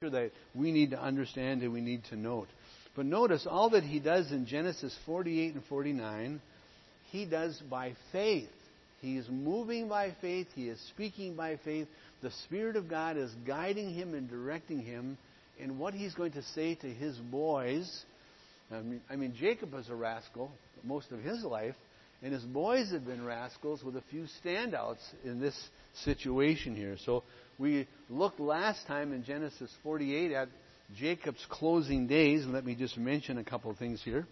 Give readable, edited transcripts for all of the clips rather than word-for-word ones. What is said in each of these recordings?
Scripture that we need to understand and we need to note. But notice all that he does in Genesis 48 and 49, he does by faith. He is moving by faith. He is speaking by faith. The Spirit of God is guiding him and directing him in what he's going to say to his boys. I mean, Jacob was a rascal most of his life, and his boys had been rascals with a few standouts in this situation here. So we looked last time in Genesis 48 at Jacob's closing days, and let me just mention a couple of things here.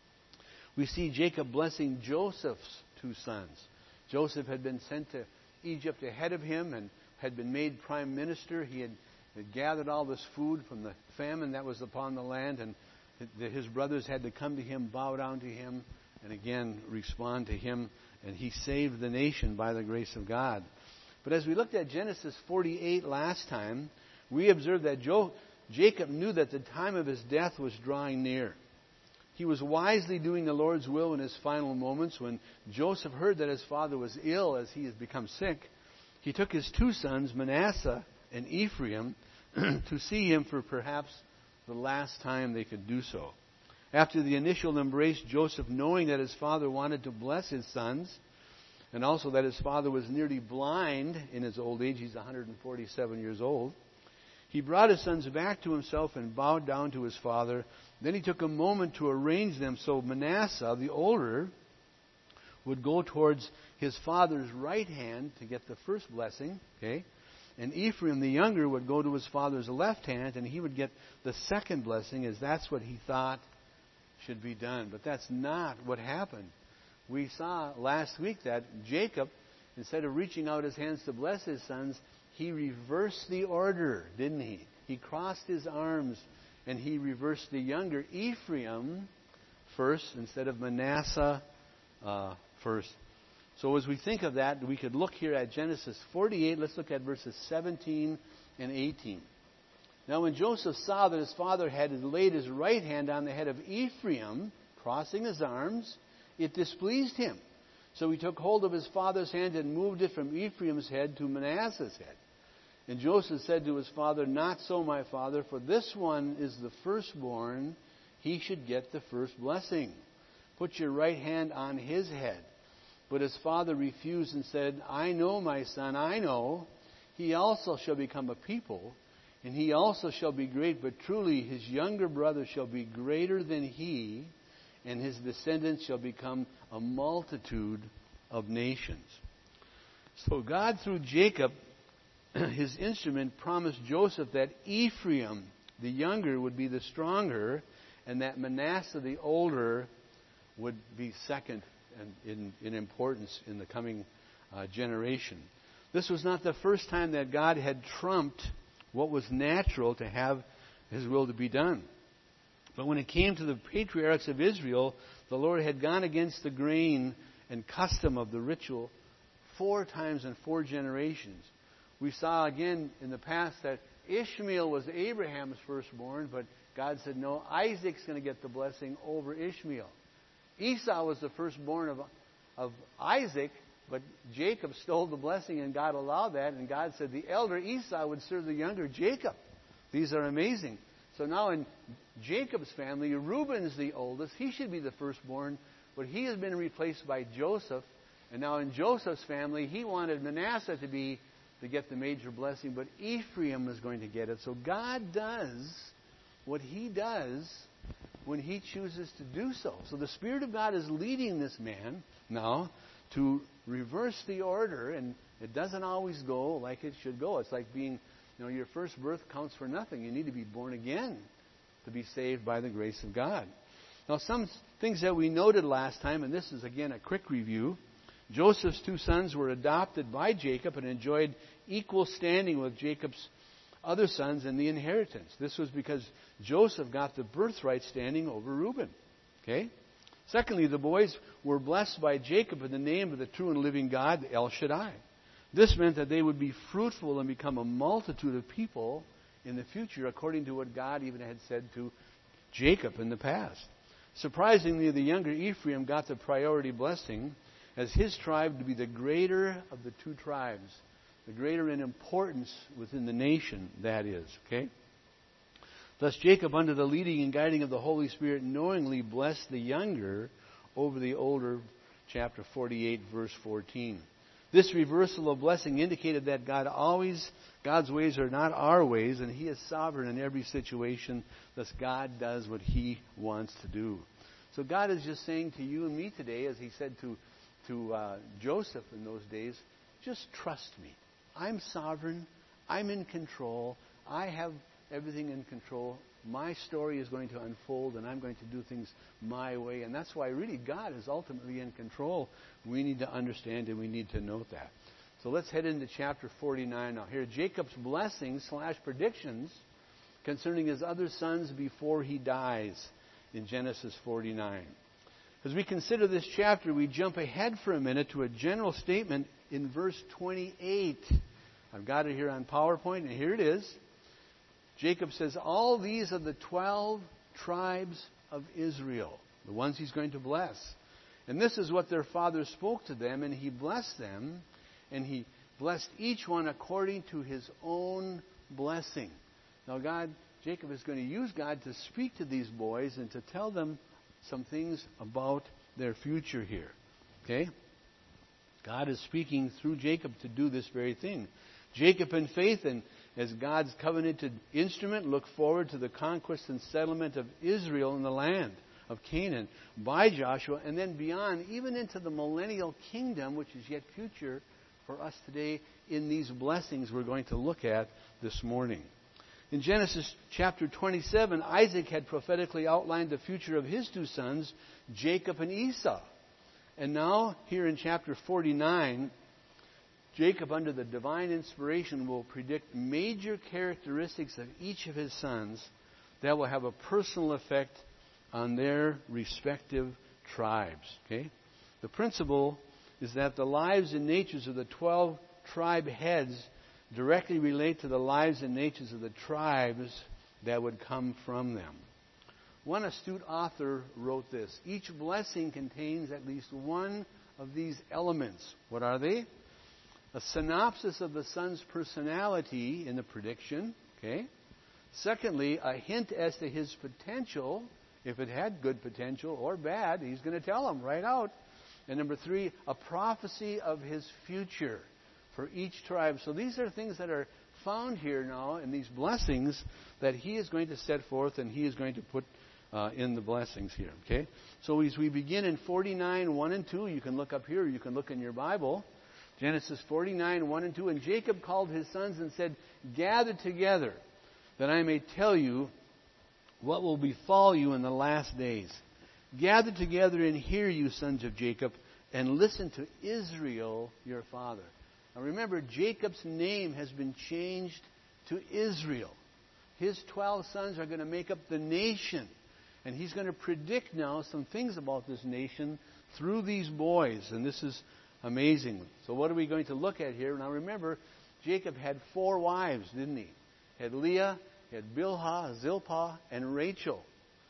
We see Jacob blessing Joseph's two sons. Joseph had been sent to Egypt ahead of him and had been made prime minister. He had gathered all this food from the famine that was upon the land, and his brothers had to come to him, bow down to him, and again respond to him, and he saved the nation by the grace of God. But as we looked at Genesis 48 last time, we observed that Jacob knew that the time of his death was drawing near. He was wisely doing the Lord's will in his final moments. When Joseph heard that his father was ill as he had become sick, he took his two sons, Manasseh and Ephraim, to see him for perhaps the last time they could do so. After the initial embrace, Joseph, knowing that his father wanted to bless his sons, and also that his father was nearly blind in his old age, he's 147 years old, he brought his sons back to himself and bowed down to his father. Then he took a moment to arrange them so Manasseh, the older, would go towards his father's right hand to get the first blessing, okay? And Ephraim, the younger, would go to his father's left hand, and he would get the second blessing, as that's what he thought should be done. But that's not what happened. We saw last week that Jacob, instead of reaching out his hands to bless his sons, he reversed the order, didn't he? He crossed his arms and he reversed the younger Ephraim first instead of Manasseh first. So as we think of that, we could look here at Genesis 48. Let's look at verses 17 and 18. Now when Joseph saw that his father had laid his right hand on the head of Ephraim, crossing his arms, it displeased him. So he took hold of his father's hand and moved it from Ephraim's head to Manasseh's head. And Joseph said to his father, "Not so, my father, for this one is the firstborn. He should get the first blessing. Put your right hand on his head." But his father refused and said, "I know, my son, I know. He also shall become a people, and he also shall be great. But truly his younger brother shall be greater than he, and his descendants shall become a multitude of nations." So God, through Jacob, his instrument, promised Joseph that Ephraim, the younger, would be the stronger, and that Manasseh, the older, would be second in importance in the coming generation. This was not the first time that God had trumped what was natural to have his will to be done. But when it came to the patriarchs of Israel, the Lord had gone against the grain and custom of the ritual 4 times in 4 generations. We saw again in the past that Ishmael was Abraham's firstborn, but God said, no, Isaac's going to get the blessing over Ishmael. Esau was the firstborn of Isaac, but Jacob stole the blessing and God allowed that, and God said the elder Esau would serve the younger Jacob. These are amazing. So now in Jacob's family, Reuben's the oldest. He should be the firstborn, but he has been replaced by Joseph. And now in Joseph's family, he wanted Manasseh to get the major blessing, but Ephraim is going to get it. So God does what he does when he chooses to do so. So the Spirit of God is leading this man now to reverse the order, and it doesn't always go like it should go. It's like being, your first birth counts for nothing. You need to be born again to be saved by the grace of God. Now, some things that we noted last time, and this is again a quick review. Joseph's 2 sons were adopted by Jacob and enjoyed equal standing with Jacob's other sons in the inheritance. This was because Joseph got the birthright standing over Reuben. Okay? Secondly, the boys were blessed by Jacob in the name of the true and living God, El Shaddai. This meant that they would be fruitful and become a multitude of people in the future, according to what God even had said to Jacob in the past. Surprisingly, the younger Ephraim got the priority blessing as his tribe to be the greater of the 2 tribes, the greater in importance within the nation, that is. Okay? Thus Jacob, under the leading and guiding of the Holy Spirit, knowingly blessed the younger over the older, chapter 48, verse 14. This reversal of blessing indicated that God's ways are not our ways, and He is sovereign in every situation. Thus God does what He wants to do. So God is just saying to you and me today, as He said to Joseph in those days, just trust me. I'm sovereign. I'm in control. I have everything in control. My story is going to unfold, and I'm going to do things my way. And that's why really God is ultimately in control. We need to understand and we need to note that. So let's head into chapter 49 now. Here, Jacob's blessings / predictions concerning his other sons before he dies in Genesis 49. As we consider this chapter, we jump ahead for a minute to a general statement in verse 28. I've got it here on PowerPoint, and here it is. Jacob says, all these are the 12 tribes of Israel, the ones he's going to bless. And this is what their father spoke to them, and he blessed them, and he blessed each one according to his own blessing. Now Jacob is going to use God to speak to these boys and to tell them some things about their future here. Okay? God is speaking through Jacob to do this very thing. Jacob in faith and as God's covenanted instrument looked forward to the conquest and settlement of Israel in the land of Canaan by Joshua, and then beyond, even into the millennial kingdom, which is yet future for us today in these blessings we're going to look at this morning. In Genesis chapter 27, Isaac had prophetically outlined the future of his two sons, Jacob and Esau. And now, here in chapter 49, Jacob, under the divine inspiration, will predict major characteristics of each of his sons that will have a personal effect on their respective tribes. Okay? The principle is that the lives and natures of the 12 tribe heads directly relate to the lives and natures of the tribes that would come from them. One astute author wrote this: each blessing contains at least one of these elements. What are they? A synopsis of the son's personality in the prediction. Okay. Secondly, a hint as to his potential. If it had good potential or bad, he's going to tell them right out. And number 3, a prophecy of his future for each tribe. So these are things that are found here now in these blessings that he is going to set forth and he is going to put in the blessings here. Okay. So as we begin in 49, 1 and 2, you can look up here, or you can look in your Bible. Genesis 49, 1 and 2. And Jacob called his sons and said, gather together, that I may tell you what will befall you in the last days. Gather together and hear, you sons of Jacob, and listen to Israel, your father. Now remember, Jacob's name has been changed to Israel. His 12 sons are going to make up the nation. And he's going to predict now some things about this nation through these boys. And this is amazing. So what are we going to look at here? Now remember, Jacob had 4 wives, didn't he? He had Leah, he had Bilhah, Zilpah, and Rachel.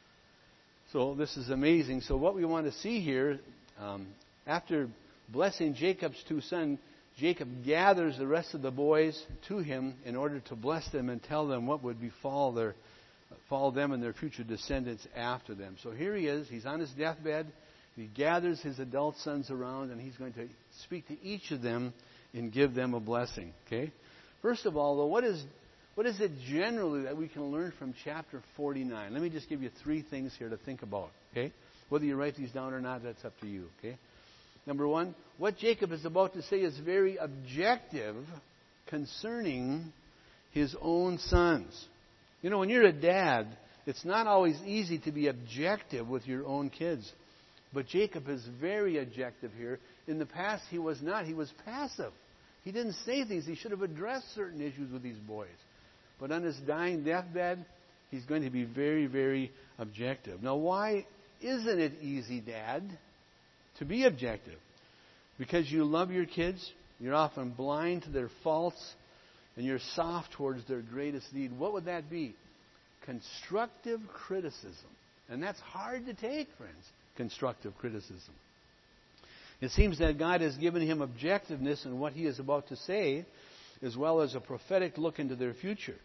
So this is amazing. So what we want to see here, after blessing Jacob's 2 sons, Jacob gathers the rest of the boys to him in order to bless them and tell them what would befall them and their future descendants after them. So here he is. He's on his deathbed. He gathers his adult sons around, and he's going to speak to each of them and give them a blessing. Okay. First of all, though, what is it generally that we can learn from chapter 49? Let me just give you 3 things here to think about. Okay. Whether you write these down or not, that's up to you. Okay. Number 1, what Jacob is about to say is very objective concerning his own sons. You know, when you're a dad, it's not always easy to be objective with your own kids. But Jacob is very objective here. In the past, he was not. He was passive. He didn't say things. He should have addressed certain issues with these boys. But on his dying deathbed, he's going to be very, very objective. Now, why isn't it easy, Dad, to be objective? Because you love your kids. You're often blind to their faults. And you're soft towards their greatest need. What would that be? Constructive criticism. And that's hard to take, friends. Constructive criticism. It seems that God has given him objectiveness in what he is about to say, as well as a prophetic look into their future.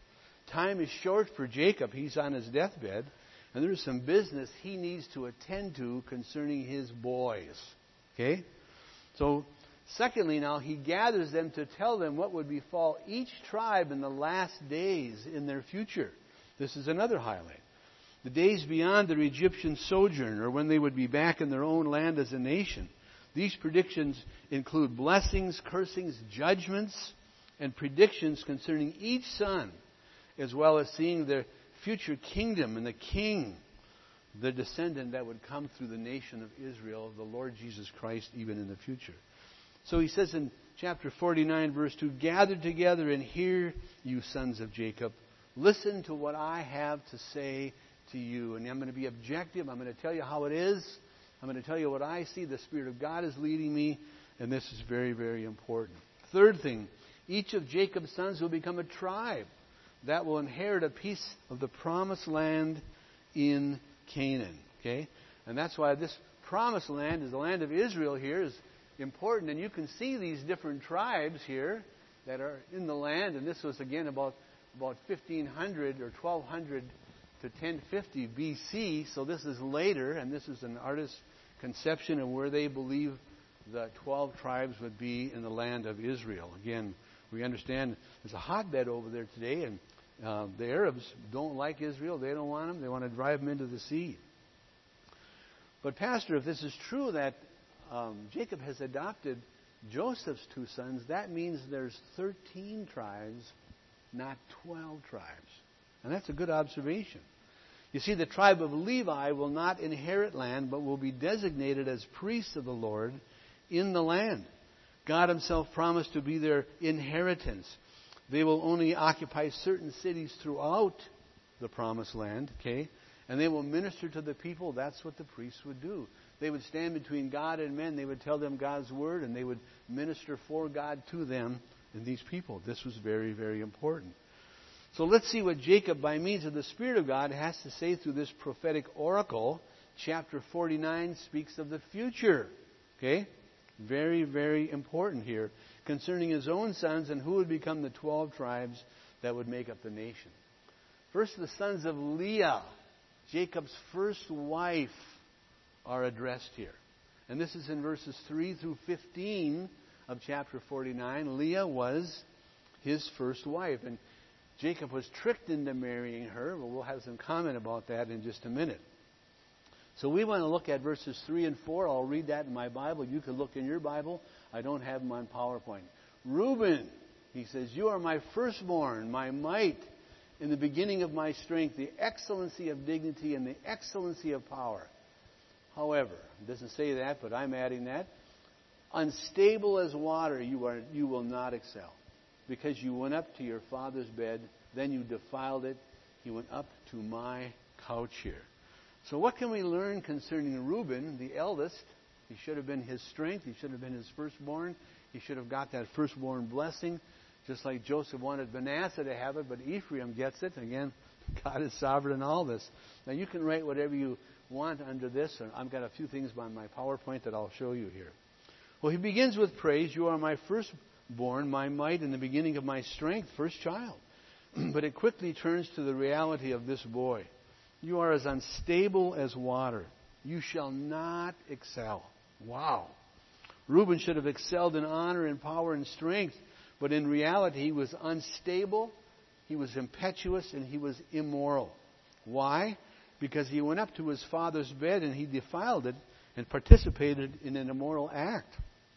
Time is short for Jacob. He's on his deathbed. And there's some business he needs to attend to concerning his boys. Okay? So, secondly now, he gathers them to tell them what would befall each tribe in the last days in their future. This is another highlight. The days beyond their Egyptian sojourn, or when they would be back in their own land as a nation. These predictions include blessings, cursings, judgments, and predictions concerning each son, as well as seeing the future kingdom and the king, the descendant that would come through the nation of Israel, the Lord Jesus Christ, even in the future. So he says in chapter 49, verse 2, "Gather together and hear, you sons of Jacob. Listen to what I have to say to you." And I'm going to be objective. I'm going to tell you how it is. I'm going to tell you what I see. The Spirit of God is leading me. And this is very, very important. Third thing, each of Jacob's sons will become a tribe that will inherit a piece of the promised land in Canaan. Okay? And that's why this promised land is the land of Israel here is important. And you can see these different tribes here that are in the land. And this was, again, about 1500 or 1200 to 1050 BC. So this is later. And this is an artist's conception of where they believe the 12 tribes would be in the land of Israel. Again, we understand there's a hotbed over there today, and the Arabs don't like Israel. They don't want them. They want to drive them into the sea. But Pastor, if this is true that Jacob has adopted Joseph's two sons, that means there's 13 tribes, not 12 tribes. And that's a good observation. You see, the tribe of Levi will not inherit land, but will be designated as priests of the Lord in the land. God Himself promised to be their inheritance. They will only occupy certain cities throughout the promised land, okay? And they will minister to the people. That's what the priests would do. They would stand between God and men. They would tell them God's word, and they would minister for God to them and these people. This was very, very important. So let's see what Jacob, by means of the Spirit of God, has to say through this prophetic oracle. Chapter 49 speaks of the future, okay? Very, very important here concerning his own sons and who would become the 12 tribes that would make up the nation. First, the sons of Leah, Jacob's first wife, are addressed here. And this is in verses 3 through 15 of chapter 49. Leah was his first wife. And Jacob was tricked into marrying her. Well, we'll have some comment about that in just a minute. So we want to look at verses 3 and 4. I'll read that in my Bible. You can look in your Bible. I don't have them on PowerPoint. Reuben, he says, "You are my firstborn, my might, in the beginning of my strength, the excellency of dignity and the excellency of power." However, it doesn't say that, but I'm adding that. "Unstable as water, you will not excel, because you went up to your father's bed, then you defiled it. He went up to my couch here." So what can we learn concerning Reuben, the eldest? He should have been his strength. He should have been his firstborn. He should have got that firstborn blessing, just like Joseph wanted Manasseh to have it, but Ephraim gets it. Again, God is sovereign in all this. Now, you can write whatever you want under this. I've got a few things on my PowerPoint that I'll show you here. Well, he begins with praise. "You are my firstborn, my might, in the beginning of my strength," first child. But it quickly turns to the reality of this boy. "You are as unstable as water. You shall not excel." Wow. Reuben should have excelled in honor and power and strength, but in reality he was unstable, he was impetuous, and he was immoral. Why? Because he went up to his father's bed and he defiled it and participated in an immoral act.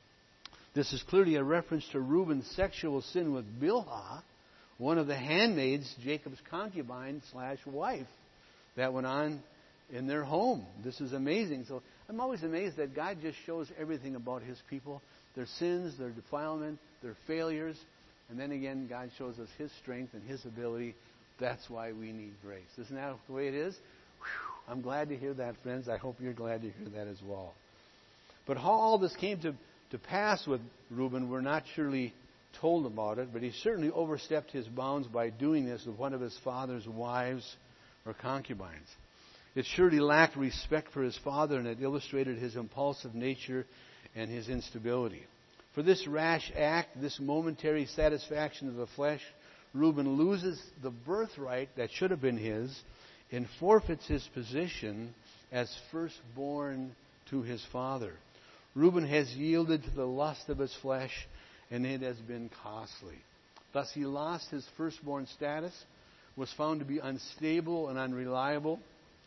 This is clearly a reference to Reuben's sexual sin with Bilhah, one of the handmaids, Jacob's concubine/wife, that went on in their home. This is amazing. So I'm always amazed that God just shows everything about His people, their sins, their defilement, their failures. And then again, God shows us His strength and His ability. That's why we need grace. Isn't that the way it is? Whew. I'm glad to hear that, friends. I hope you're glad to hear that as well. But how all this came to pass with Reuben, we're not surely told about it, but he certainly overstepped his bounds by doing this with one of his father's wives or concubines. It surely lacked respect for his father, and it illustrated his impulsive nature and his instability. For this rash act, this momentary satisfaction of the flesh, Reuben loses the birthright that should have been his and forfeits his position as firstborn to his father. Reuben has yielded to the lust of his flesh, and it has been costly. Thus he lost his firstborn status, was found to be unstable and unreliable.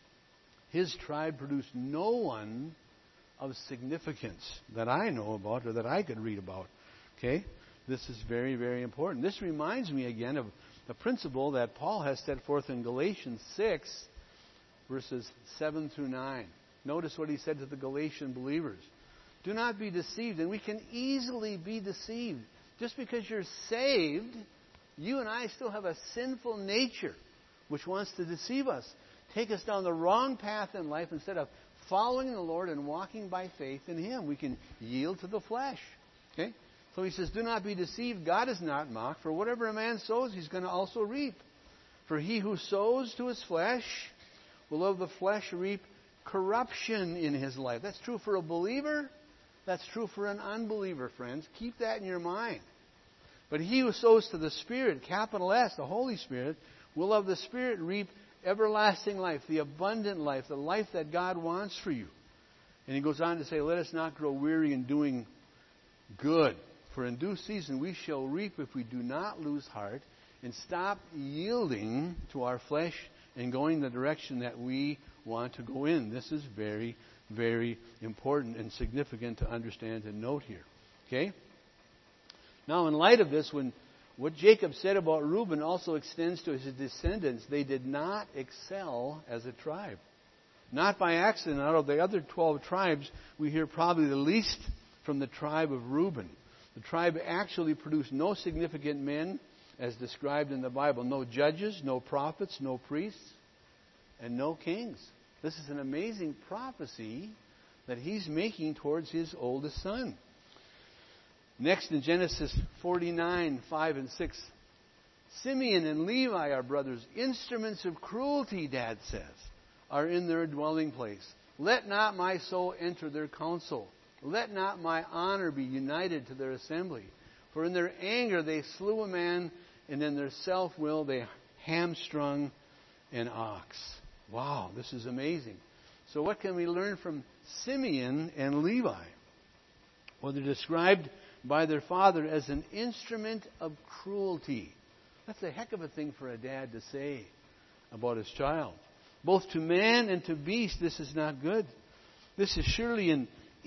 His tribe produced no one of significance that I know about or that I could read about. Okay? This is very, very important. This reminds me again of the principle that Paul has set forth in Galatians 6, verses 7 through 9. Notice what he said to the Galatian believers. Do not be deceived, and we can easily be deceived. Just because you're saved, you and I still have a sinful nature which wants to deceive us, take us down the wrong path in life instead of following the Lord and walking by faith in Him. We can yield to the flesh. Okay? So he says, do not be deceived. God is not mocked. For whatever a man sows, he's going to also reap. For he who sows to his flesh will of the flesh reap corruption in his life. That's true for a believer. That's true for an unbeliever, friends. Keep that in your mind. But he who sows to the Spirit, capital S, the Holy Spirit, will of the Spirit reap everlasting life, the abundant life, the life that God wants for you. And he goes on to say, let us not grow weary in doing good. For in due season we shall reap if we do not lose heart and stop yielding to our flesh and going the direction that we want to go in. This is very, very important and significant to understand and note here. Okay? Now, in light of this, when what Jacob said about Reuben also extends to his descendants, they did not excel as a tribe. Not by accident. Out of the other 12 tribes, we hear probably the least from the tribe of Reuben. The tribe actually produced no significant men as described in the Bible. No judges, no prophets, no priests, and no kings. This is an amazing prophecy that he's making towards his oldest son. Next in Genesis 49, 5 and 6, Simeon and Levi are brothers. Instruments of cruelty, Dad says, are in their dwelling place. Let not my soul enter their council. Let not my honor be united to their assembly. For in their anger they slew a man, and in their self-will they hamstrung an ox. Wow, this is amazing. So what can we learn from Simeon and Levi? Well, they're described by their father as an instrument of cruelty. That's a heck of a thing for a dad to say about his child. Both to man and to beast, this is not good. This is surely an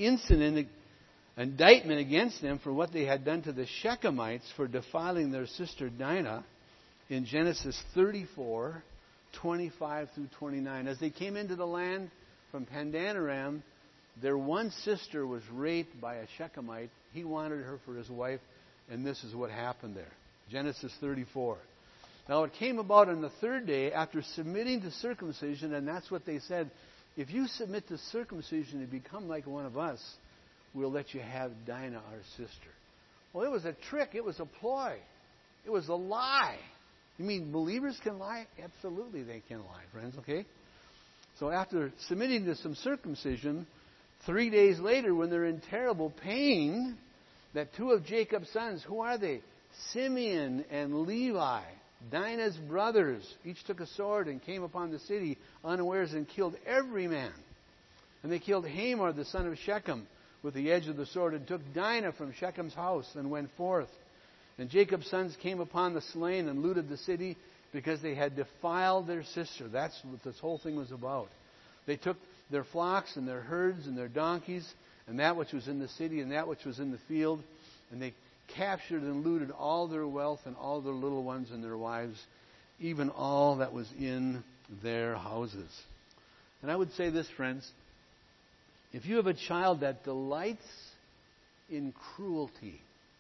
indictment against them for what they had done to the Shechemites for defiling their sister Dinah in Genesis 34, 25 through 29. As they came into the land from Pandanaram, their one sister was raped by a Shechemite. He wanted her for his wife, and this is what happened there. Genesis 34. Now it came about on the third day after submitting to circumcision, and that's what they said. If you submit to circumcision and become like one of us, we'll let you have Dinah, our sister. Well, it was a trick. It was a ploy. It was a lie. You mean believers can lie? Absolutely they can lie, friends, okay? So after submitting to some circumcision, 3 days later, when they're in terrible pain, that two of Jacob's sons, who are they? Simeon and Levi, Dinah's brothers, each took a sword and came upon the city unawares and killed every man. And they killed Hamor, the son of Shechem, with the edge of the sword, and took Dinah from Shechem's house and went forth. And Jacob's sons came upon the slain and looted the city because they had defiled their sister. That's what this whole thing was about. They took their flocks and their herds and their donkeys and that which was in the city and that which was in the field, and they captured and looted all their wealth and all their little ones and their wives, even all that was in their houses. And I would say this, friends, if you have a child that delights in cruelty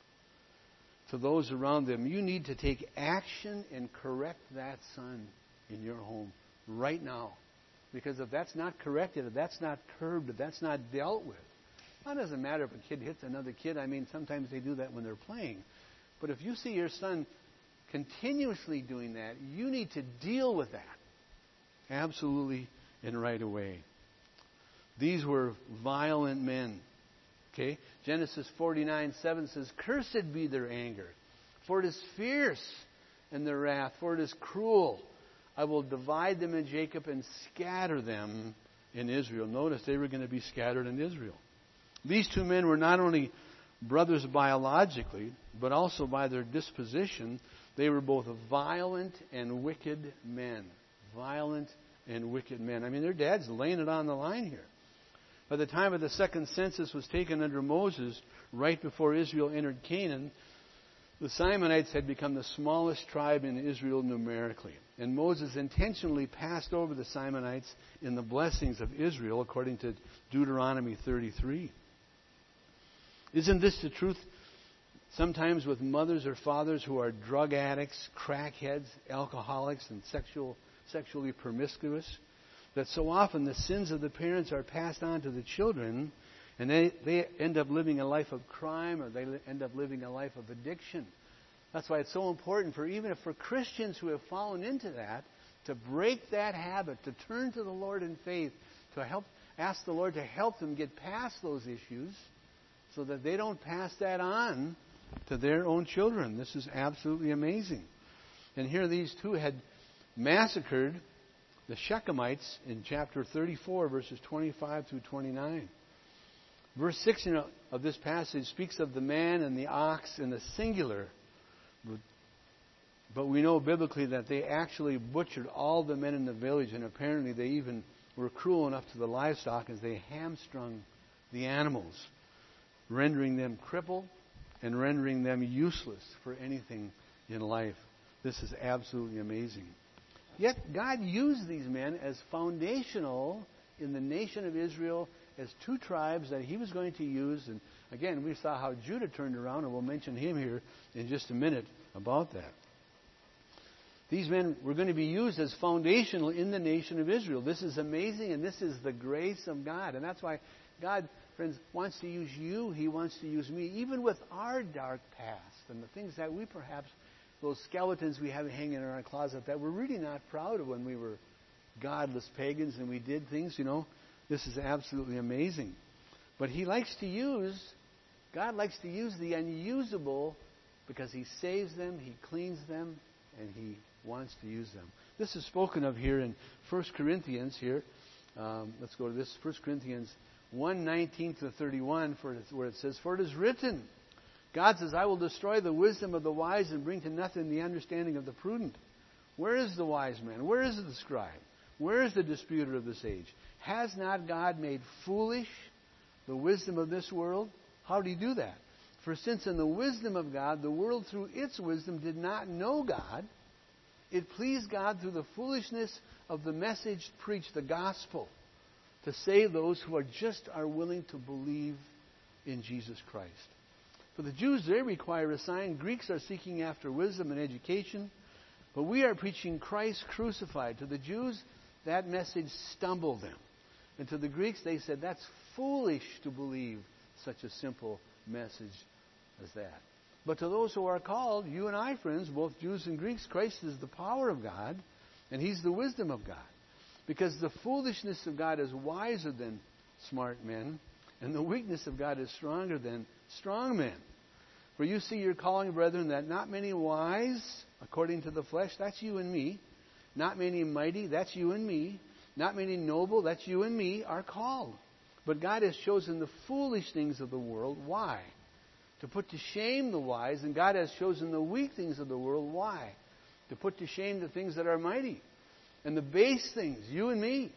to those around them, you need to take action and correct that son in your home right now. Because if that's not corrected, if that's not curbed, if that's not dealt with, it doesn't matter if a kid hits another kid. I mean, sometimes they do that when they're playing. But if you see your son continuously doing that, you need to deal with that. Absolutely and right away. These were violent men. Okay? Genesis 49:7 says, "Cursed be their anger, for it is fierce, and their wrath, for it is cruel. I will divide them in Jacob and scatter them in Israel. Notice they were going to be scattered in Israel. These two men were not only brothers biologically, but also by their disposition. They were both violent and wicked men. Violent and wicked men. I mean, their dad's laying it on the line here. By the time of the second census was taken under Moses, right before Israel entered Canaan, the Simonites had become the smallest tribe in Israel numerically. And Moses intentionally passed over the Simonites in the blessings of Israel, according to Deuteronomy 33. Isn't this the truth? Sometimes with mothers or fathers who are drug addicts, crackheads, alcoholics, and sexually promiscuous, that so often the sins of the parents are passed on to the children, and they end up living a life of crime, or they end up living a life of addiction. That's why it's so important for Christians who have fallen into that, to break that habit, to turn to the Lord in faith, to ask the Lord to help them get past those issues, so that they don't pass that on to their own children. This is absolutely amazing. And here these two had massacred the Shechemites in chapter 34, verses 25 through 29. Verse 6 of this passage speaks of the man and the ox in the singular. But we know biblically that they actually butchered all the men in the village, and apparently they even were cruel enough to the livestock as they hamstrung the animals, rendering them crippled and rendering them useless for anything in life. This is absolutely amazing. Yet God used these men as foundational in the nation of Israel as two tribes that He was going to use. And again, we saw how Judah turned around, and we'll mention him here in just a minute about that. These men were going to be used as foundational in the nation of Israel. This is amazing, and this is the grace of God. And that's why God, friends, wants to use you. He wants to use me, even with our dark past and the things that we perhaps, those skeletons we have hanging in our closet that we're really not proud of when we were godless pagans and we did things, This is absolutely amazing. But God likes to use the unusable, because He saves them, He cleans them, and He wants to use them. This is spoken of here in 1 Corinthians here. Let's go to this, 1 Corinthians 1:19-31, where it says, "For it is written," God says, "I will destroy the wisdom of the wise and bring to nothing the understanding of the prudent." Where is the wise man? Where is the scribe? Where is the disputer of this age? Has not God made foolish the wisdom of this world? How did He do that? For since in the wisdom of God, the world through its wisdom did not know God, it pleased God through the foolishness of the message preached, the gospel, to save those who are willing to believe in Jesus Christ. For the Jews, they require a sign. Greeks are seeking after wisdom and education. But we are preaching Christ crucified. To the Jews, that message stumbled them. And to the Greeks, they said, that's foolish to believe such a simple message as that. But to those who are called, you and I, friends, both Jews and Greeks, Christ is the power of God, and He's the wisdom of God. Because the foolishness of God is wiser than smart men, and the weakness of God is stronger than strong men. For you see your calling, brethren, that not many wise, according to the flesh, that's you and me. Not many mighty, that's you and me. Not many noble, that's you and me, are called. But God has chosen the foolish things of the world. Why? To put to shame the wise. And God has chosen the weak things of the world. Why? To put to shame the things that are mighty. And the base things, you and me,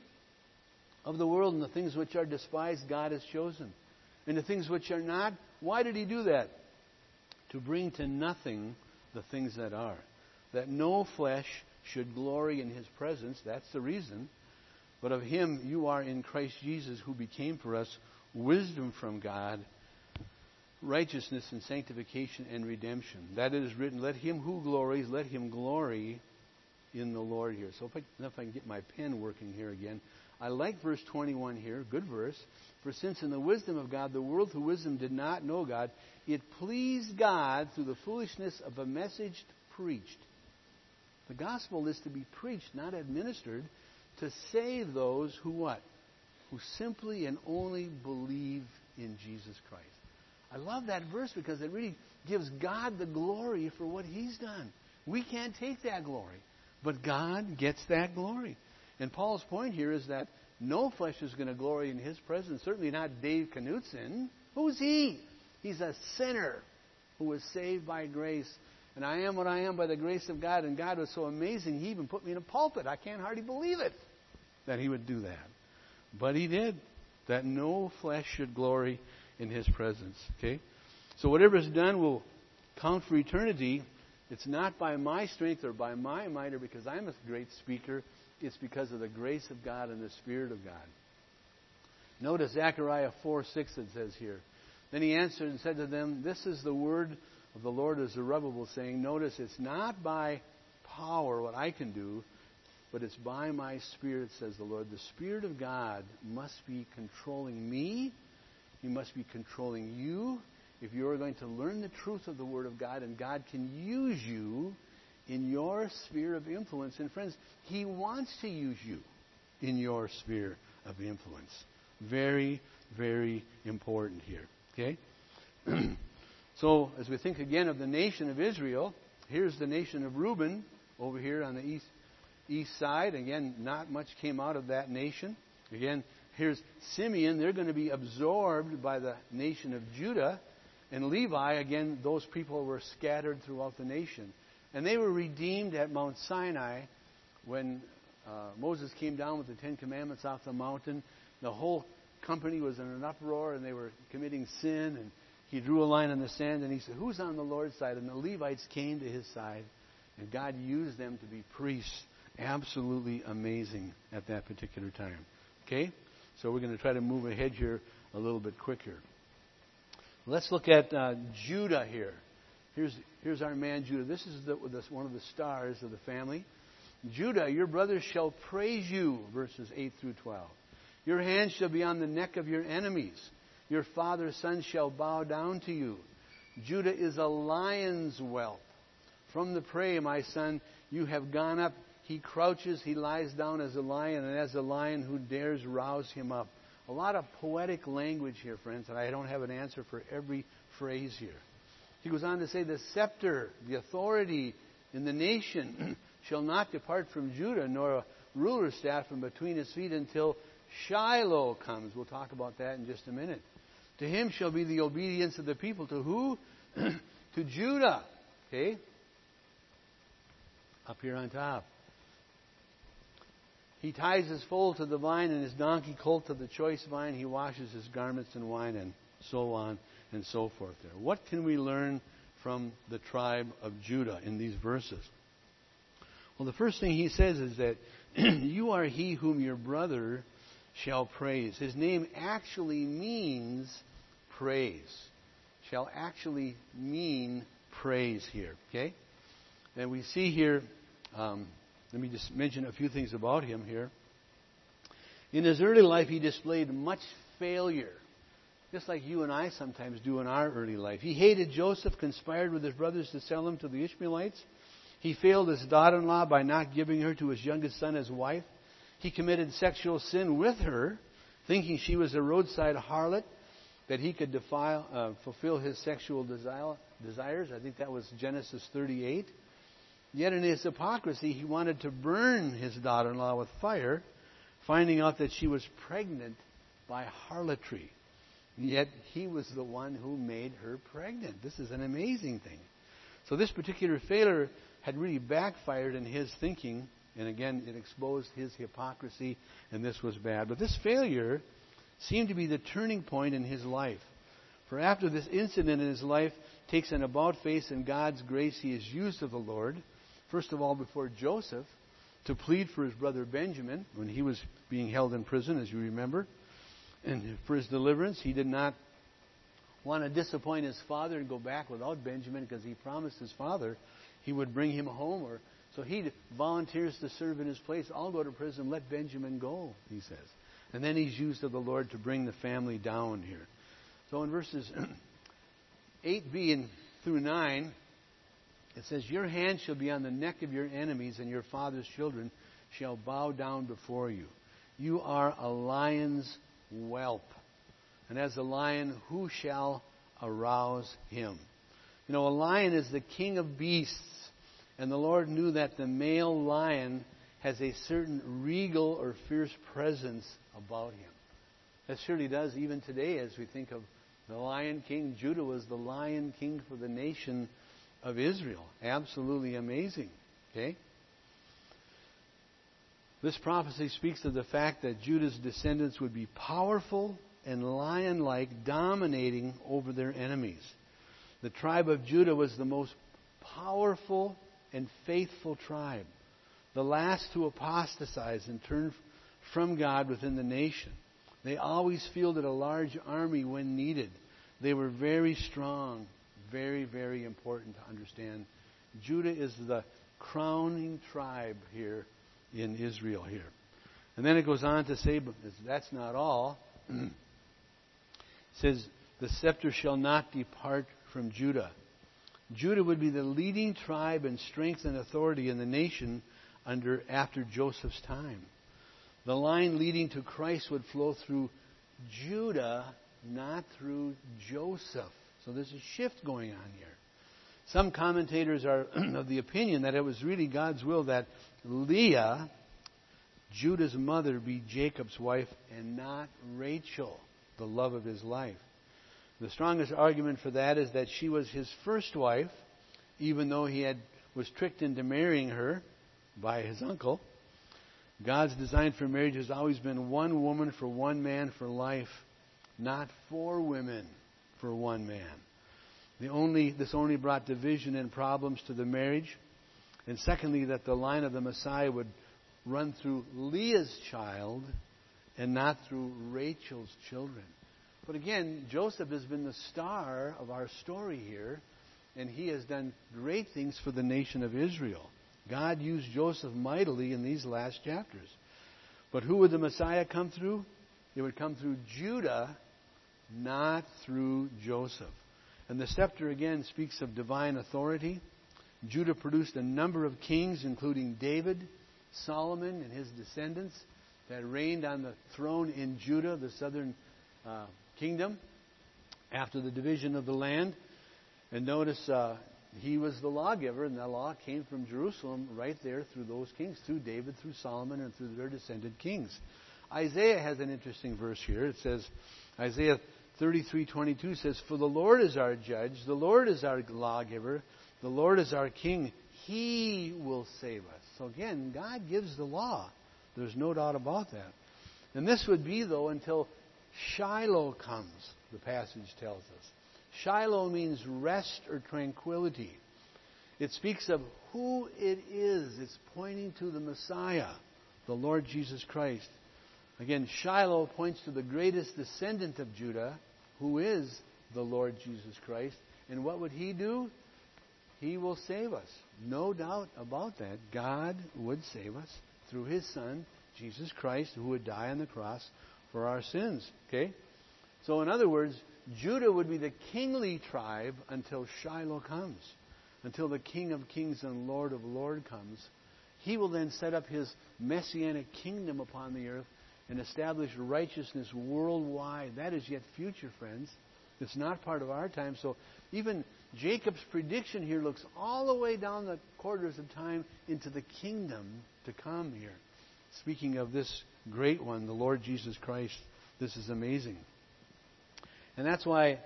of the world, and the things which are despised, God has chosen. And the things which are not, why did He do that? To bring to nothing the things that are. That no flesh should glory in His presence. That's the reason. But of Him you are in Christ Jesus, who became for us wisdom from God, righteousness and sanctification and redemption. That it is written, let him who glories, let him glory in the Lord here. So if I can get my pen working here again. I like verse 21 here. Good verse. For since in the wisdom of God, the world through wisdom did not know God, it pleased God through the foolishness of a message preached. The gospel is to be preached, not administered, to save those who what? Who simply and only believe in Jesus Christ. I love that verse because it really gives God the glory for what He's done. We can't take that glory. But God gets that glory. And Paul's point here is that no flesh is going to glory in His presence. Certainly not Dave Knutson. Who's he? He's a sinner who was saved by grace. And I am what I am by the grace of God. And God was so amazing, He even put me in a pulpit. I can't hardly believe it that He would do that. But He did. That no flesh should glory in His presence. Okay? So whatever is done will count for eternity. It's not by my strength or by my might or because I'm a great speaker. It's because of the grace of God and the Spirit of God. Notice Zechariah 4:6 it says here. Then he answered and said to them, this is the word of the Lord is Zerubbabel, saying, notice it's not by power what I can do, but it's by my Spirit, says the Lord. The Spirit of God must be controlling me. He must be controlling you if you're going to learn the truth of the Word of God, and God can use you in your sphere of influence. And friends, He wants to use you in your sphere of influence. Very, very important here. Okay? So, as we think again of the nation of Israel, here's the nation of Reuben over here on the east side. Again, not much came out of that nation. Again, here's Simeon. They're going to be absorbed by the nation of Judah. And Levi, again, those people were scattered throughout the nation. And they were redeemed at Mount Sinai when Moses came down with the Ten Commandments off the mountain. The whole company was in an uproar and they were committing sin. And He drew a line in the sand and He said, who's on the Lord's side? And the Levites came to His side. And God used them to be priests. Absolutely amazing at that particular time. Okay? So we're going to try to move ahead here a little bit quicker. Let's look at Judah here. Here's our man Judah. This is one of the stars of the family. Judah, your brothers shall praise you, verses 8 through 12. Your hand shall be on the neck of your enemies. Your father's sons shall bow down to you. Judah is a lion's whelp. From the prey, my son, you have gone up. He crouches, he lies down as a lion, and as a lion who dares rouse him up. A lot of poetic language here, friends, and I don't have an answer for every phrase here. He goes on to say, the scepter, the authority in the nation shall not depart from Judah, nor a ruler's staff from between his feet until Shiloh comes. We'll talk about that in just a minute. To him shall be the obedience of the people. To who? To Judah. Okay? Up here on top. He ties his foal to the vine and his donkey colt to the choice vine. He washes his garments in wine, and so on and so forth there. What can we learn from the tribe of Judah in these verses? Well, the first thing he says is that you are he whom your brother shall praise. His name actually means praise. Shall actually mean praise here. Okay? And we see here... let me just mention a few things about him here. In his early life, he displayed much failure, just like you and I sometimes do in our early life. He hated Joseph, conspired with his brothers to sell him to the Ishmaelites. He failed his daughter-in-law by not giving her to his youngest son as wife. He committed sexual sin with her, thinking she was a roadside harlot, that he could fulfill his sexual desires. I think that was Genesis 38. Yet in his hypocrisy, he wanted to burn his daughter-in-law with fire, finding out that she was pregnant by harlotry. Yet he was the one who made her pregnant. This is an amazing thing. So this particular failure had really backfired in his thinking, and again, it exposed his hypocrisy, and this was bad. But this failure seemed to be the turning point in his life. For after this incident in his life takes an about-face in God's grace, he is used of the Lord. First of all, before Joseph, to plead for his brother Benjamin when he was being held in prison, as you remember. And for his deliverance, he did not want to disappoint his father and go back without Benjamin, because he promised his father he would bring him home. So he volunteers to serve in his place. I'll go to prison, let Benjamin go, he says. And then he's used of the Lord to bring the family down here. So in verses 8b and through 9, it says, your hand shall be on the neck of your enemies, and your father's children shall bow down before you. You are a lion's whelp. And as a lion, who shall arouse him? You know, a lion is the king of beasts. And the Lord knew that the male lion has a certain regal or fierce presence about him. That surely does even today as we think of the Lion King. Judah was the Lion King for the nation of Israel. Absolutely amazing. Okay? This prophecy speaks of the fact that Judah's descendants would be powerful and lion-like, dominating over their enemies. The tribe of Judah was the most powerful and faithful tribe, the last to apostatize and turn from God within the nation. They always fielded a large army when needed. They were very strong, very, very important to understand. Judah is the crowning tribe here in Israel here. And then it goes on to say, but that's not all. It says, the scepter shall not depart from Judah. Judah would be the leading tribe in strength and authority in the nation after Joseph's time. The line leading to Christ would flow through Judah, not through Joseph. So there's a shift going on here. Some commentators are of the opinion that it was really God's will that Leah, Judah's mother, be Jacob's wife and not Rachel, the love of his life. The strongest argument for that is that she was his first wife, even though he was tricked into marrying her by his uncle. God's design for marriage has always been one woman for one man for life, not four women for one man. This only brought division and problems to the marriage. And secondly, that the line of the Messiah would run through Leah's child and not through Rachel's children. But again, Joseph has been the star of our story here, and he has done great things for the nation of Israel. God used Joseph mightily in these last chapters. But who would the Messiah come through? It would come through Judah, not through Joseph. And the scepter again speaks of divine authority. Judah produced a number of kings, including David, Solomon, and his descendants that reigned on the throne in Judah, the southern kingdom, after the division of the land. And notice he was the lawgiver, and the law came from Jerusalem right there through those kings, through David, through Solomon, and through their descended kings. Isaiah has an interesting verse here. It says, Isaiah 33:22 says, "For the Lord is our judge, the Lord is our lawgiver, the Lord is our king. He will save us." So again, God gives the law. There's no doubt about that. And this would be, though, until Shiloh comes, the passage tells us. Shiloh means rest or tranquility. It speaks of who it is. It's pointing to the Messiah, the Lord Jesus Christ. Again, Shiloh points to the greatest descendant of Judah, who is the Lord Jesus Christ. And what would he do? He will save us. No doubt about that. God would save us through his Son, Jesus Christ, who would die on the cross for our sins. Okay? So in other words, Judah would be the kingly tribe until Shiloh comes, until the King of Kings and Lord of Lords comes. He will then set up his messianic kingdom upon the earth and establish righteousness worldwide. That is yet future, friends. It's not part of our time. So even Jacob's prediction here looks all the way down the quarters of time into the kingdom to come here. Speaking of this great one, the Lord Jesus Christ, this is amazing. And that's why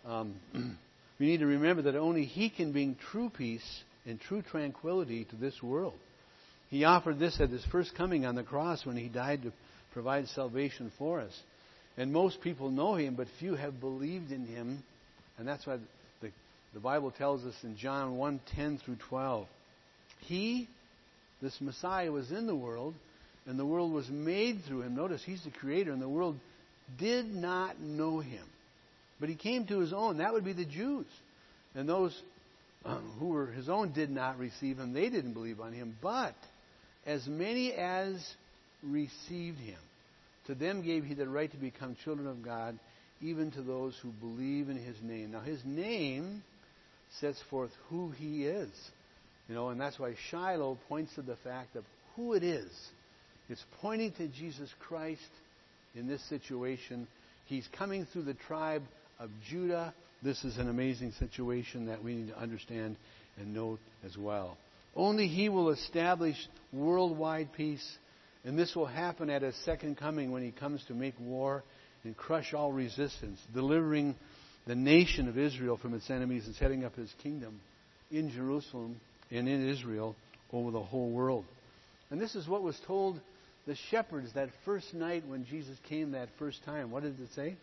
we need to remember that only he can bring true peace and true tranquility to this world. He offered this at his first coming on the cross when he died to provide salvation for us. And most people know him, but few have believed in him. And that's why the Bible tells us in John 1:10 through 12, he, this Messiah, was in the world, and the world was made through him. Notice, he's the creator, and the world did not know him. But he came to his own. That would be the Jews. And those who were his own did not receive him. They didn't believe on him. But as many as received him, to them gave he the right to become children of God, even to those who believe in his name. Now, his name sets forth who he is. And that's why Shiloh points to the fact of who it is. It's pointing to Jesus Christ in this situation. He's coming through the tribe of Judah. This is an amazing situation that we need to understand and note as well. Only He will establish worldwide peace. And this will happen at His second coming, when He comes to make war and crush all resistance, delivering the nation of Israel from its enemies and setting up His kingdom in Jerusalem and in Israel over the whole world. And this is what was told the shepherds that first night when Jesus came that first time. What did it say?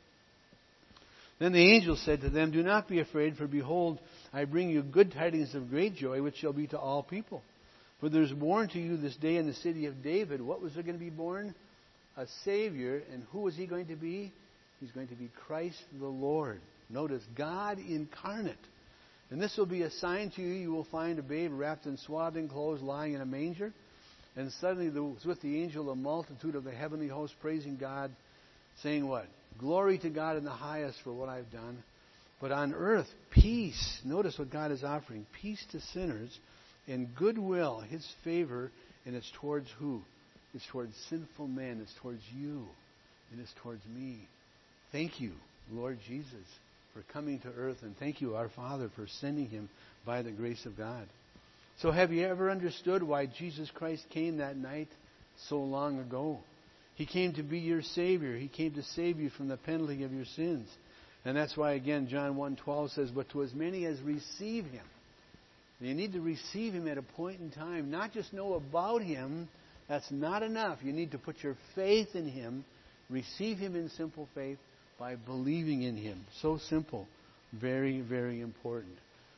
Then the angel said to them, "Do not be afraid, for behold, I bring you good tidings of great joy, which shall be to all people. For there is born to you this day in the city of David." What was there going to be born? A Savior. And who was He going to be? He's going to be Christ the Lord. Notice, God incarnate. "And this will be a sign to you. You will find a babe wrapped in swaddling clothes, lying in a manger." And suddenly there was with the angel a multitude of the heavenly host praising God, saying what? "Glory to God in the highest for what I've done. But on earth, peace." Notice what God is offering. Peace to sinners and goodwill, His favor. And it's towards who? It's towards sinful men. It's towards you. And it's towards me. Thank you, Lord Jesus, for coming to earth. And thank you, our Father, for sending Him by the grace of God. So have you ever understood why Jesus Christ came that night so long ago? He came to be your Savior. He came to save you from the penalty of your sins. And that's why, again, John 1:12 says, "But to as many as receive Him." You need to receive Him at a point in time. Not just know about Him. That's not enough. You need to put your faith in Him. Receive Him in simple faith by believing in Him. So simple. Very, very important.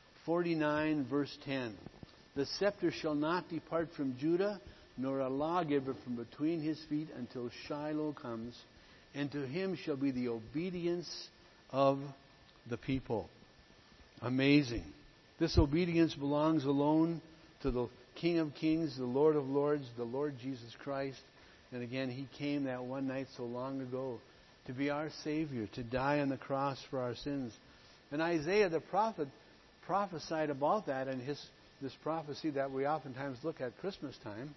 49 verse 10. "The scepter shall not depart from Judah, nor a lawgiver from between his feet until Shiloh comes, and to him shall be the obedience of the people." Amazing. This obedience belongs alone to the King of Kings, the Lord of Lords, the Lord Jesus Christ. And again, He came that one night so long ago to be our Savior, to die on the cross for our sins. And Isaiah the prophet prophesied about that in this prophecy that we oftentimes look at Christmas time.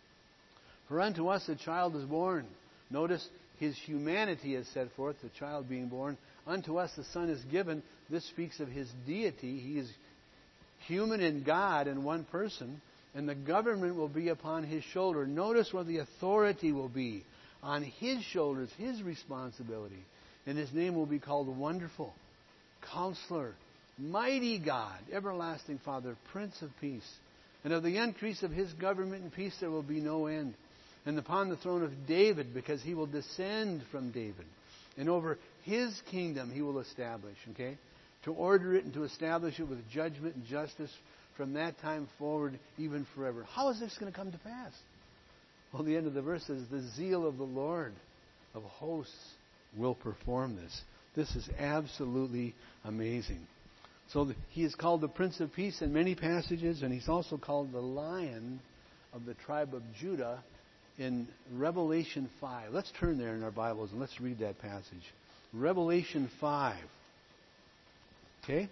"For unto us a child is born." Notice His humanity is set forth, the child being born. "Unto us a son is given." This speaks of His deity. He is human and God in one person. "And the government will be upon His shoulder." Notice where the authority will be. On His shoulders, His responsibility. "And His name will be called Wonderful, Counselor, Mighty God, Everlasting Father, Prince of Peace. And of the increase of His government and peace there will be no end. And upon the throne of David, because He will descend from David. And over His kingdom He will establish." Okay? To order it and to establish it with judgment and justice from that time forward, even forever. How is this going to come to pass? Well, the end of the verse says, "The zeal of the Lord of hosts will perform this." This is absolutely amazing. So He is called the Prince of Peace in many passages, and He's also called the Lion of the tribe of Judah in Revelation 5. Let's turn there in our Bibles and let's read that passage. Revelation 5. Okay?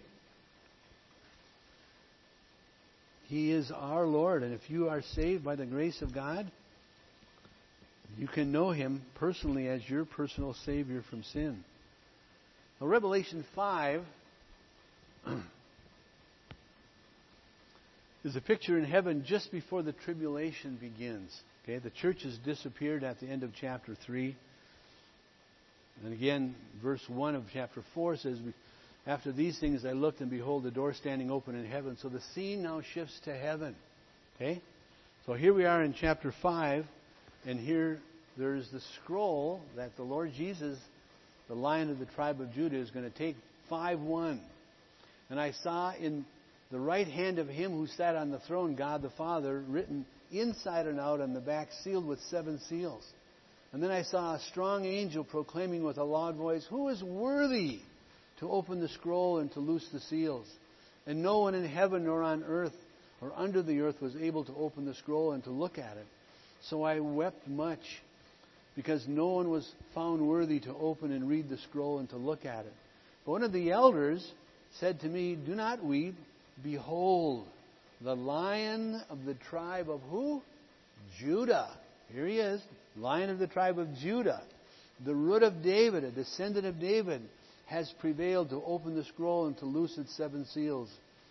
He is our Lord, and if you are saved by the grace of God, you can know Him personally as your personal Savior from sin. Now, Revelation 5 is a picture in heaven just before the tribulation begins. Okay? The church has disappeared at the end of chapter 3. And again, verse 1 of chapter 4 says, "After these things I looked, and behold, the door standing open in heaven." So the scene now shifts to heaven. Okay? So here we are in chapter 5, and here there's the scroll that the Lord Jesus, the Lion of the tribe of Judah, is going to take. 5:1. "And I saw in the right hand of Him who sat on the throne, God the Father, written inside and out on the back, sealed with 7 seals. And then I saw a strong angel proclaiming with a loud voice, 'Who is worthy to open the scroll and to loose the seals?' And no one in heaven nor on earth or under the earth was able to open the scroll and to look at it. So I wept much, because no one was found worthy to open and read the scroll and to look at it. But one of the elders said to me, 'Do not weep. Behold, the Lion of the tribe of" who? Judah. Here He is, Lion of the tribe of Judah. "The root of David," a descendant of David, "has prevailed to open the scroll and to loose its 7 seals."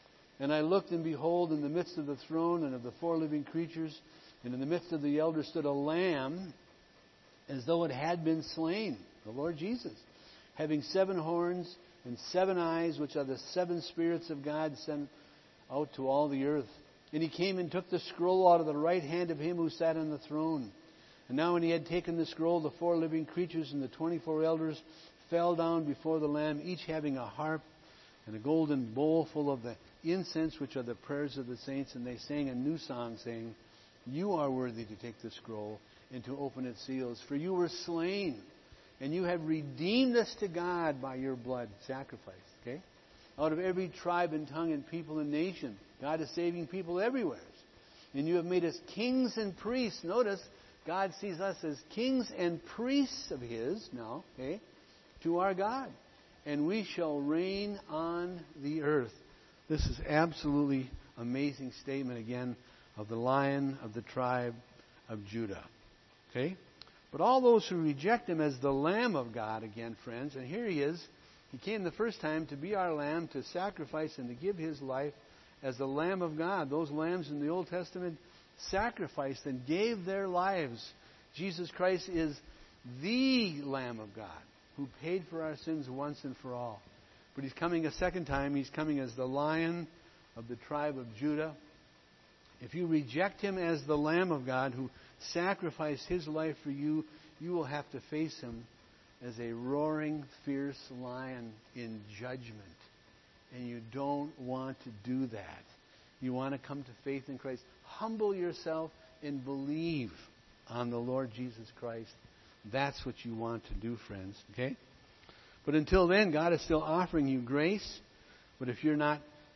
And I looked, and behold, in the midst of the throne and of the four living creatures, and in the midst of the elders stood a lamb, as though it had been slain, the Lord Jesus, having 7 horns and 7 eyes, which are the 7 spirits of God sent out to all the earth. And he came and took the scroll out of the right hand of him who sat on the throne. And now when he had taken the scroll, the 4 living creatures and the 24 elders fell down before the Lamb, each having a harp and a golden bowl full of the incense, which are the prayers of the saints. And they sang a new song, saying, You are worthy to take the scroll and to open its seals. For you were slain, and you have redeemed us to God by your blood sacrifice. Okay? Out of every tribe and tongue and people and nation. God is saving people everywhere. And you have made us kings and priests. Notice, God sees us as kings and priests of His now, okay, to our God. And we shall reign on the earth. This is absolutely amazing statement again of the Lion of the tribe of Judah. Okay? But all those who reject Him as the Lamb of God, again, friends, and here He is. He came the first time to be our Lamb, to sacrifice and to give His life as the Lamb of God. Those lambs in the Old Testament sacrificed and gave their lives. Jesus Christ is the Lamb of God who paid for our sins once and for all. But He's coming a second time. He's coming as the Lion of the tribe of Judah. If you reject Him as the Lamb of God who sacrificed His life for you, you will have to face Him as a roaring, fierce lion in judgment. And you don't want to do that. You want to come to faith in Christ. Humble yourself and believe on the Lord Jesus Christ. That's what you want to do, friends. Okay? But until then, God is still offering you grace. But if you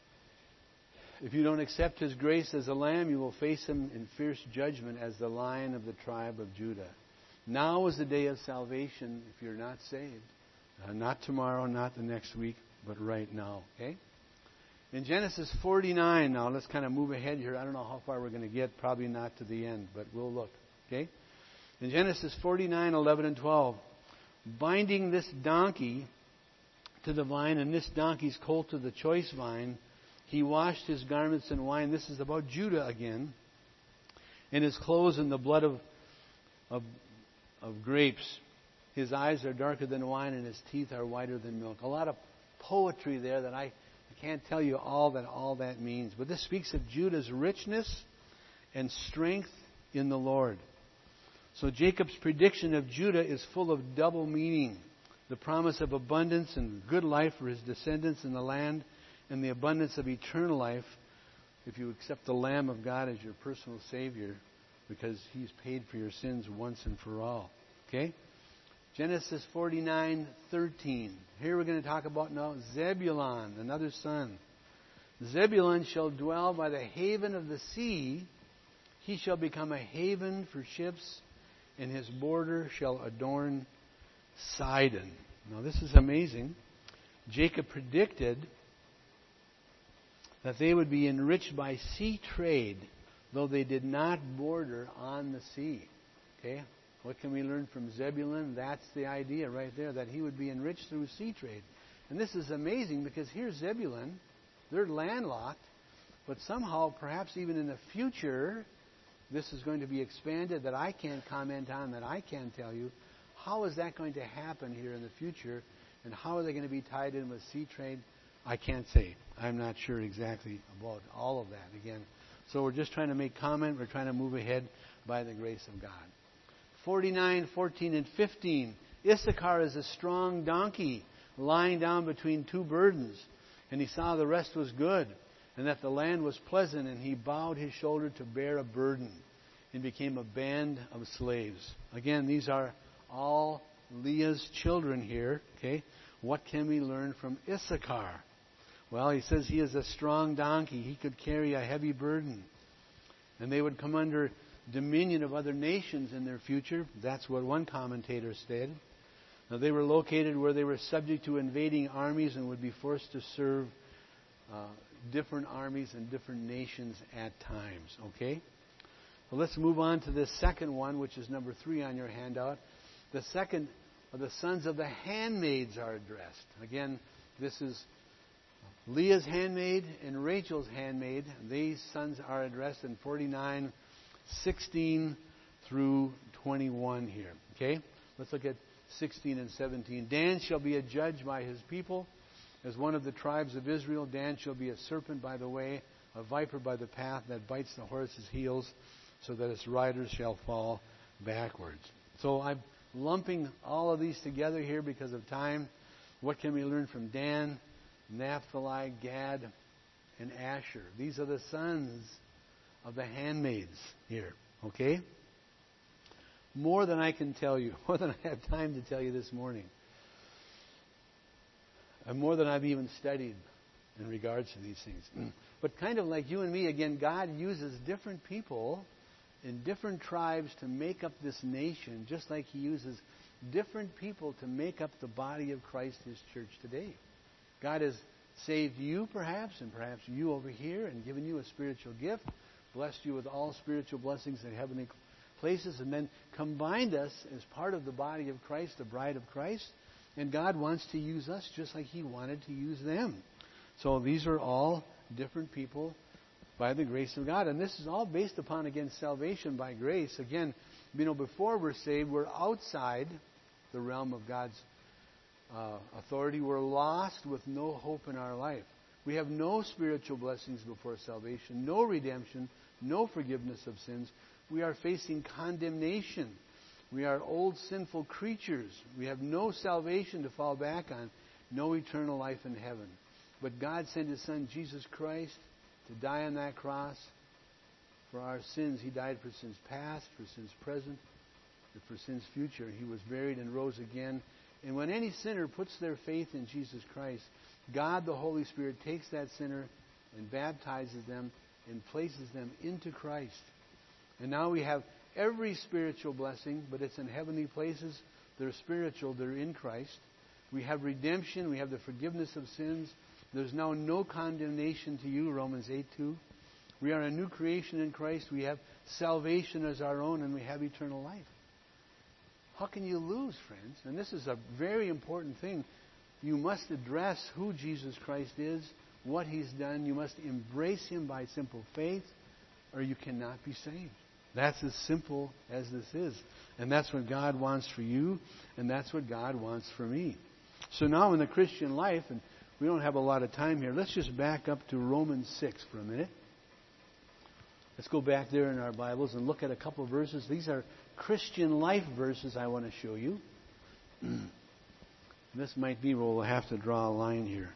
don't accept His grace as a lamb, you will face Him in fierce judgment as the Lion of the tribe of Judah. Now is the day of salvation if you're not saved. Not tomorrow, not the next week, but right now. Okay? In Genesis 49 now, let's kind of move ahead here. I don't know how far we're going to get. Probably not to the end, but we'll look. Okay? In Genesis 49, 11 and 12, binding this donkey to the vine and this donkey's colt to the choice vine, he washed his garments in wine. This is about Judah again. And his clothes in the blood of grapes. His eyes are darker than wine and his teeth are whiter than milk. A lot of poetry there that I can't tell you all that means. But this speaks of Judah's richness and strength in the Lord. So Jacob's prediction of Judah is full of double meaning. The promise of abundance and good life for his descendants in the land, and the abundance of eternal life if you accept the Lamb of God as your personal Savior, because He's paid for your sins once and for all. Okay? Genesis 49:13. Here we're going to talk about now Zebulun, another son. Zebulun shall dwell by the haven of the sea. He shall become a haven for ships, and his border shall adorn Sidon. Now this is amazing. Jacob predicted that they would be enriched by sea trade, though they did not border on the sea. Okay? What can we learn from Zebulun? That's the idea right there, that he would be enriched through sea trade. And this is amazing because here's Zebulun. They're landlocked, but somehow, perhaps even in the future, this is going to be expanded that I can't comment on, that I can't tell you. How is that going to happen here in the future? And how are they going to be tied in with sea trade? I can't say. I'm not sure exactly about all of that again. So we're just trying to make comment. We're trying to move ahead by the grace of God. 49, 14, and 15. Issachar is a strong donkey lying down between two burdens. And he saw the rest was good, and that the land was pleasant, and he bowed his shoulder to bear a burden and became a band of slaves. Again, these are all Leah's children here. Okay, what can we learn from Issachar? Well, he says he is a strong donkey. He could carry a heavy burden. And they would come under dominion of other nations in their future. That's what one commentator said. Now, they were located where they were subject to invading armies and would be forced to serve different armies and different nations at times. Okay? Well, let's move on to this second one, which is number 3 on your handout. The second of the sons of the handmaids are addressed. Again, this is Leah's handmaid and Rachel's handmaid. These sons are addressed in 49:16 through 21 here. Okay? Let's look at 16 and 17. Dan shall be a judge by his people. As one of the tribes of Israel, Dan shall be a serpent by the way, a viper by the path that bites the horse's heels, so that its riders shall fall backwards. So I'm lumping all of these together here because of time. What can we learn from Dan, Naphtali, Gad, and Asher? These are the sons of the handmaids here. Okay? More than I can tell you, more than I have time to tell you this morning, and more than I've even studied in regards to these things. But kind of like you and me, again, God uses different people in different tribes to make up this nation, just like He uses different people to make up the body of Christ, His church today. God has saved you, perhaps, and perhaps you over here, and given you a spiritual gift, blessed you with all spiritual blessings in heavenly places, and then combined us as part of the body of Christ, the bride of Christ. And God wants to use us just like He wanted to use them. So these are all different people by the grace of God. And this is all based upon, again, salvation by grace. Again, before we're saved, we're outside the realm of God's authority. We're lost with no hope in our life. We have no spiritual blessings before salvation, no redemption, no forgiveness of sins. We are facing condemnation. We are old sinful creatures. We have no salvation to fall back on, no eternal life in heaven. But God sent His Son, Jesus Christ, to die on that cross for our sins. He died for sins past, for sins present, and for sins future. He was buried and rose again. And when any sinner puts their faith in Jesus Christ, God, the Holy Spirit, takes that sinner and baptizes them and places them into Christ. And now we have every spiritual blessing, but it's in heavenly places. They're spiritual. They're in Christ. We have redemption. We have the forgiveness of sins. There's now no condemnation to you, Romans 8:2. We are a new creation in Christ. We have salvation as our own, and we have eternal life. How can you lose, friends? And this is a very important thing. You must address who Jesus Christ is, what He's done. You must embrace Him by simple faith, or you cannot be saved. That's as simple as this is. And that's what God wants for you, and that's what God wants for me. So now in the Christian life, and we don't have a lot of time here, let's just back up to Romans 6 for a minute. Let's go back there in our Bibles and look at a couple of verses. These are Christian life verses I want to show you. This might be where we'll have to draw a line here.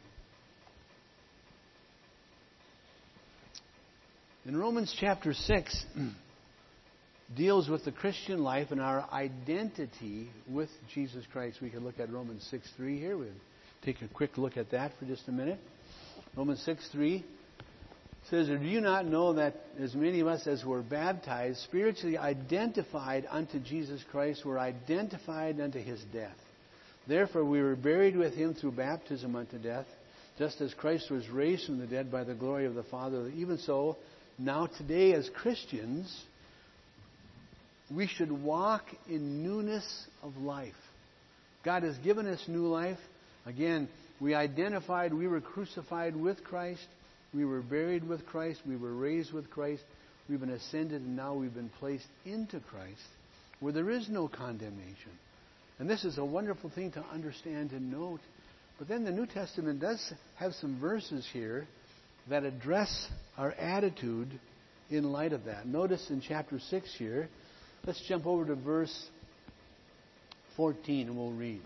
In Romans chapter 6, deals with the Christian life and our identity with Jesus Christ. We can look at Romans 6:3 here. We'll take a quick look at that for just a minute. Romans 6:3 says, "Do you not know that as many of us as were baptized, spiritually identified unto Jesus Christ, were identified unto His death? Therefore we were buried with Him through baptism unto death, just as Christ was raised from the dead by the glory of the Father. Even so, now today as Christians, we should walk in newness of life." God has given us new life. Again, we identified, we were crucified with Christ. We were buried with Christ. We were raised with Christ. We've been ascended, and now we've been placed into Christ, where there is no condemnation. And this is a wonderful thing to understand and note. But then the New Testament does have some verses here that address our attitude in light of that. Notice in chapter 6 here, let's jump over to verse 14 and we'll read.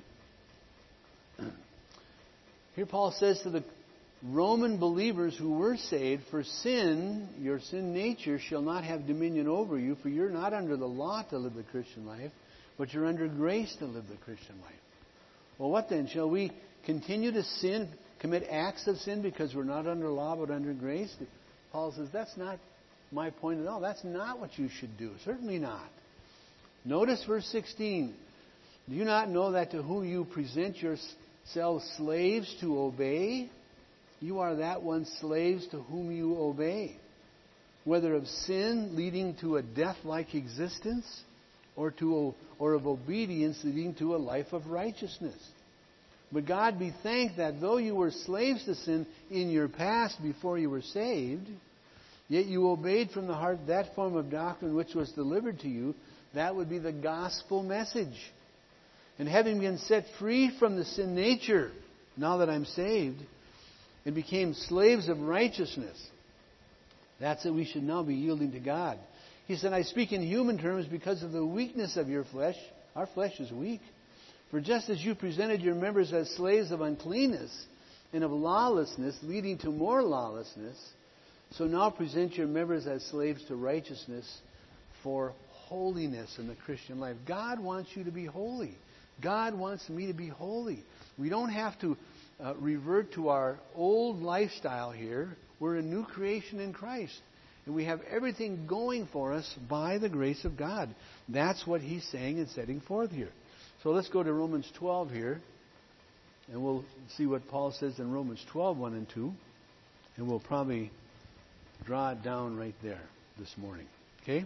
Here Paul says to the Roman believers who were saved, "For sin, your sin nature, shall not have dominion over you, for you're not under the law to live the Christian life, but you're under grace to live the Christian life." Well, what then? Shall we continue to sin, commit acts of sin because we're not under law but under grace? Paul says, that's not my point at all. That's not what you should do. Certainly not. Notice verse 16. "Do you not know that to whom you present yourselves slaves to obey, you are that one slaves to whom you obey, whether of sin leading to a death-like existence, or of obedience leading to a life of righteousness? But God be thanked that though you were slaves to sin in your past before you were saved, yet you obeyed from the heart that form of doctrine which was delivered to you. That would be the gospel message. And having been set free from the sin nature, now that I'm saved, and became slaves of righteousness, that's that we should now be yielding to God. He said, I speak in human terms because of the weakness of your flesh. Our flesh is weak. For just as you presented your members as slaves of uncleanness and of lawlessness, leading to more lawlessness, so now present your members as slaves to righteousness for holiness in the Christian life. God wants you to be holy. God wants me to be holy. We don't have to revert to our old lifestyle here. We're a new creation in Christ. And we have everything going for us by the grace of God. That's what he's saying and setting forth here. So let's go to Romans 12 here. And we'll see what Paul says in Romans 12, 1 and 2. And we'll probably draw it down right there this morning. Okay?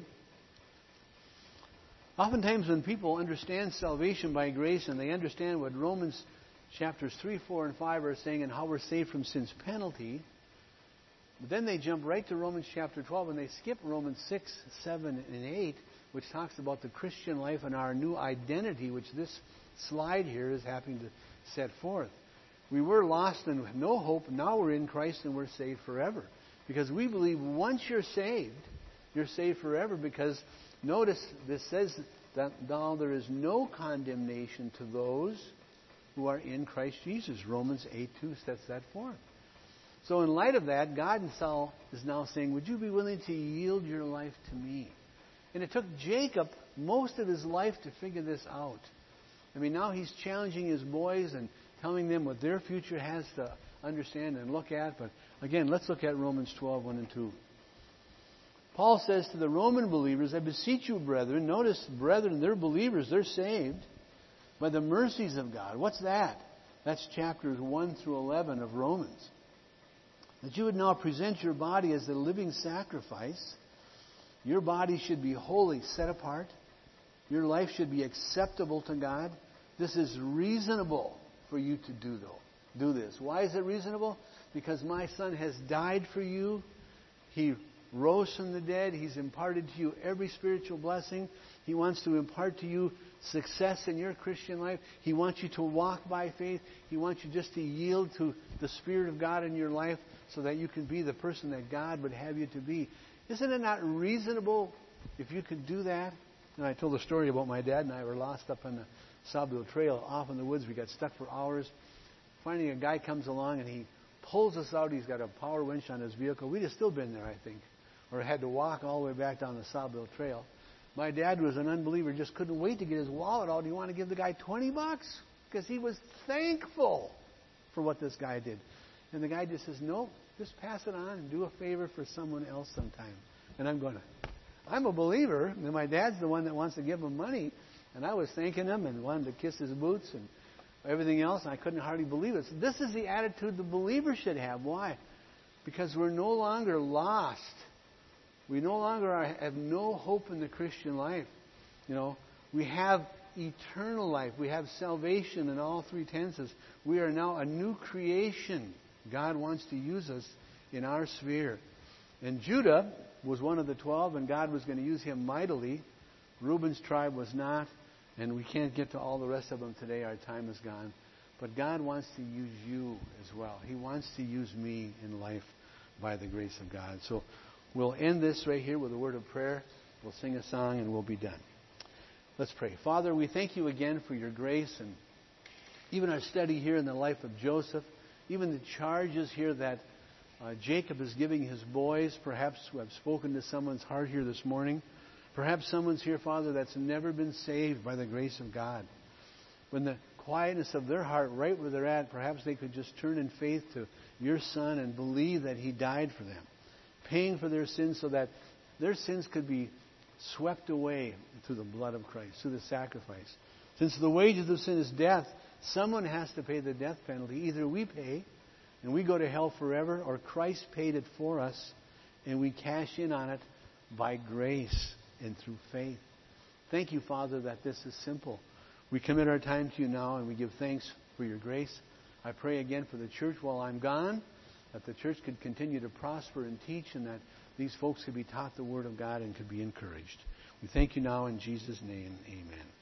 Oftentimes when people understand salvation by grace and they understand what Romans chapters 3, 4, and 5 are saying and how we're saved from sin's penalty, but then they jump right to Romans chapter 12 and they skip Romans 6, 7, and 8, which talks about the Christian life and our new identity, which this slide here is having to set forth. We were lost and with no hope. Now we're in Christ and we're saved forever. Because we believe once you're saved forever. Because notice this says that now there is no condemnation to those who are in Christ Jesus. Romans 8:2 sets that forth. So in light of that, God is now saying, would you be willing to yield your life to me? And it took Jacob most of his life to figure this out. I mean, now he's challenging his boys and telling them what their future has to understand and look at. But again, let's look at Romans 12, 1 and 2. Paul says to the Roman believers, I beseech you, brethren. Notice, brethren, they're believers. They're saved by the mercies of God. What's that? That's chapters 1 through 11 of Romans. That you would now present your body as a living sacrifice. Your body should be holy, set apart. Your life should be acceptable to God. This is reasonable for you to do this. Why is it reasonable? Because my Son has died for you. He rose from the dead. He's imparted to you every spiritual blessing. He wants to impart to you success in your Christian life. He wants you to walk by faith. He wants you just to yield to the Spirit of God in your life so that you can be the person that God would have you to be. Isn't it not reasonable if you could do that? And I told a story about my dad and I were lost up on the Sawbill Trail off in the woods. We got stuck for hours. Finally, a guy comes along and he pulls us out. He's got a power winch on his vehicle. We'd have still been there, I think, or had to walk all the way back down the Sawbill Trail. My dad was an unbeliever, just couldn't wait to get his wallet out. He wanted to give the guy $20 because he was thankful for what this guy did. And the guy just says, no, just pass it on and do a favor for someone else sometime. And I'm a believer, and my dad's the one that wants to give him money. And I was thanking him and wanted to kiss his boots and everything else, and I couldn't hardly believe it. So this is the attitude the believer should have. Why? Because we're no longer lost. We no longer have no hope in the Christian life. You know, we have eternal life. We have salvation in all three tenses. We are now a new creation. God wants to use us in our sphere. And Judah was one of the 12, and God was going to use him mightily. Reuben's tribe was not, and we can't get to all the rest of them today. Our time is gone. But God wants to use you as well. He wants to use me in life by the grace of God. So we'll end this right here with a word of prayer. We'll sing a song, and we'll be done. Let's pray. Father, we thank you again for your grace and even our study here in the life of Joseph, even the charges here that Jacob is giving his boys, perhaps who have spoken to someone's heart here this morning. Perhaps someone's here, Father, that's never been saved by the grace of God. When the quietness of their heart, right where they're at, perhaps they could just turn in faith to your Son and believe that He died for them, paying for their sins so that their sins could be swept away through the blood of Christ, through the sacrifice. Since the wages of sin is death, someone has to pay the death penalty. Either we pay and we go to hell forever, or Christ paid it for us and we cash in on it by grace and through faith. Thank you, Father, that this is simple. We commit our time to you now, and we give thanks for your grace. I pray again for the church while I'm gone, that the church could continue to prosper and teach, and that these folks could be taught the Word of God and could be encouraged. We thank you now in Jesus' name. Amen.